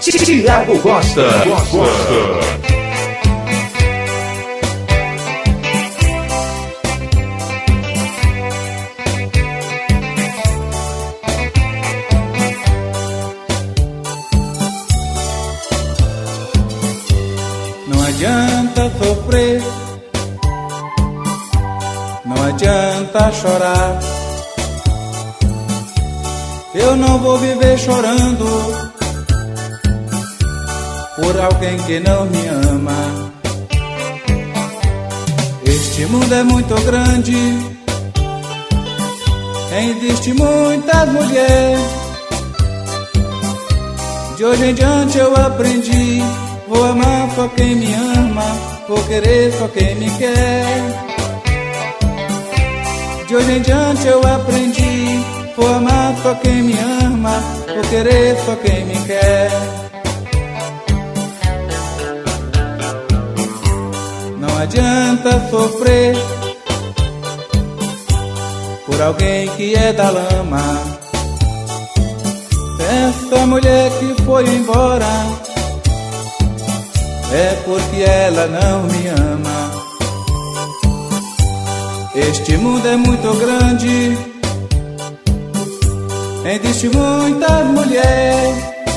Thiago Costa. Não adianta sofrer, não adianta chorar. Eu não vou viver chorando por alguém que não me ama. Este mundo é muito grande, existe muitas mulheres. De hoje em diante eu aprendi, vou amar só quem me ama, vou querer só quem me quer. De hoje em diante eu aprendi, vou amar só quem me ama, vou querer só quem me quer. Não adianta sofrer por alguém que é da lama. Essa mulher que foi embora é porque ela não me ama. Este mundo é muito grande, existe muitas mulheres.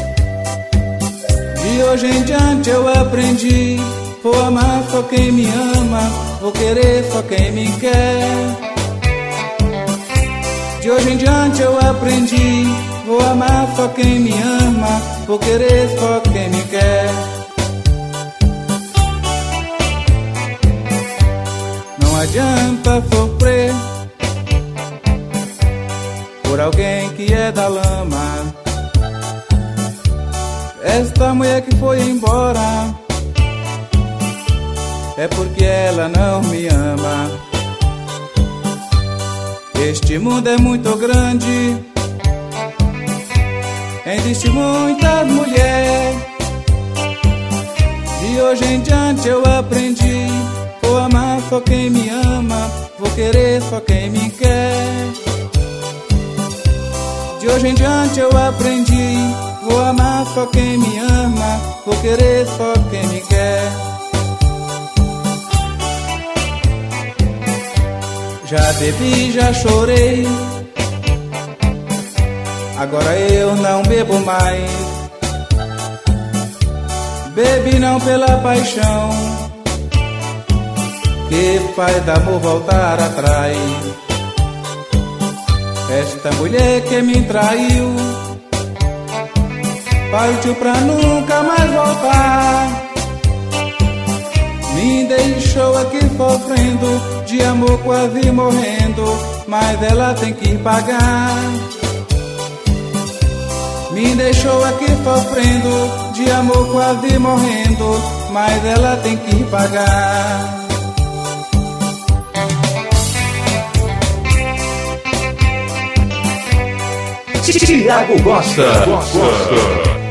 De hoje em diante eu aprendi, vou amar só quem me ama, vou querer só quem me quer. De hoje em diante eu aprendi, vou amar só quem me ama, vou querer só quem me quer. Não adianta sofrer por alguém que é da lama. Esta mulher que foi embora é porque ela não me ama. Este mundo é muito grande, existe muitas mulheres. De hoje em diante eu aprendi, vou amar só quem me ama, vou querer só quem me quer. De hoje em diante eu aprendi, vou amar só quem me ama, vou querer só quem me quer. Já bebi, já chorei, agora eu não bebo mais. Bebi não pela paixão que faz amor voltar atrás. Esta mulher que me traiu partiu pra nunca mais voltar. Me deixou aqui sofrendo, de amor quase morrendo, mas ela tem que pagar. Me deixou aqui sofrendo, de amor quase morrendo, mas ela tem que pagar. Thiago Costa.